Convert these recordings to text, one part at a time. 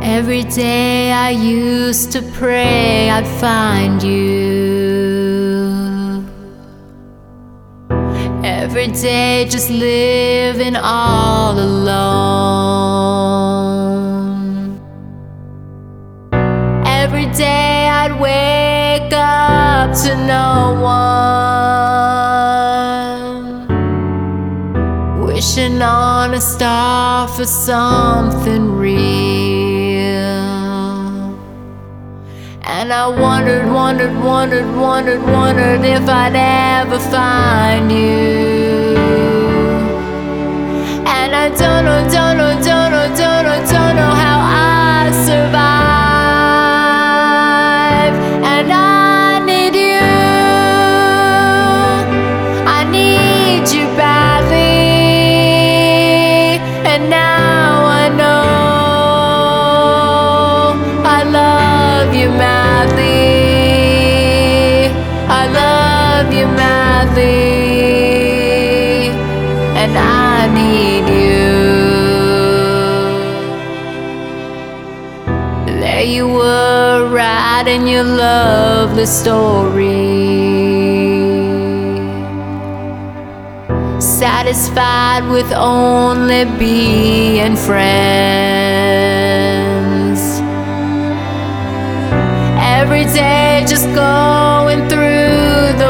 Every day I used to pray I'd find you. Every day just living all alone. Every day I'd wake up to no one, wishing on a star for something real. And I wondered if I'd ever find you. And I don't know how I survive. And I need you. I need you badly. And now I know I love you madly. I love you madly, and I need you. There you were, writing your lovely story, satisfied with only being friends. Every day just going through the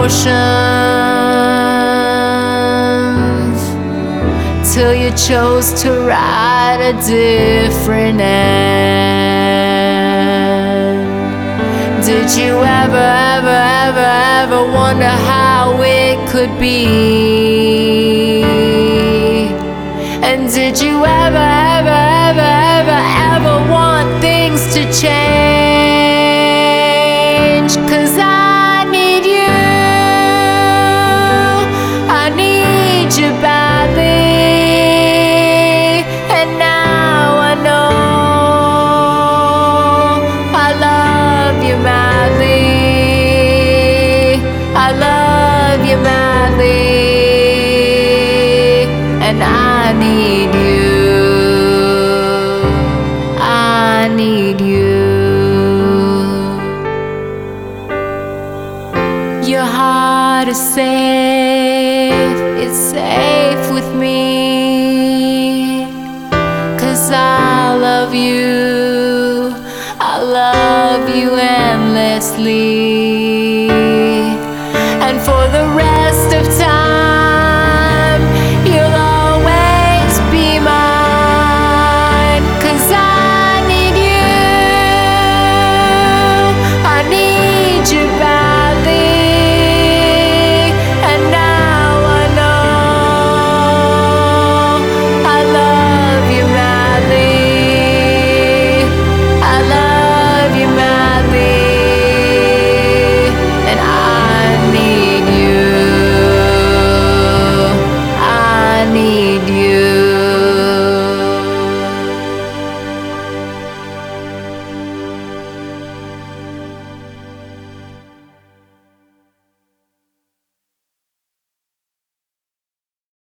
motions, till you chose to write a different end. Did you ever wonder how it could be? And did you ever want things to change? 'Cause I need you. I need you badly. And now I know I love you madly. I love you madly. And I need you. I need you. Your heart is safe, it's safe with me. 'Cause I love you endlessly.